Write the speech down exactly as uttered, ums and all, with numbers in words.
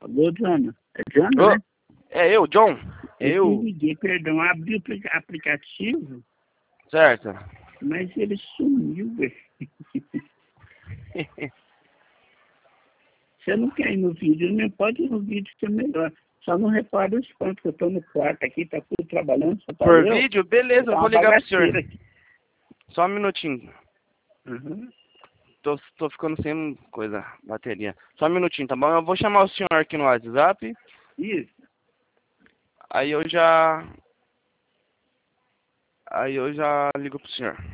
Alô, John. É John, Ô, né? é eu, John. Eu Eu. te liguei, perdão, abri o aplica- aplicativo, Certo. mas ele sumiu, velho. Você não quer ir no vídeo, não pode ir no vídeo que é melhor. Só não repara os pontos que eu tô no quarto aqui, tá tudo trabalhando, só tá Por eu. vídeo? Beleza, Tá eu vou uma ligar pro senhor. bagaceira aqui. Só um minutinho. Uhum. Tô, tô ficando sem coisa, bateria. Só um minutinho, tá bom? Eu vou chamar o senhor aqui no WhatsApp. Isso. Aí eu já. Aí eu já ligo pro senhor.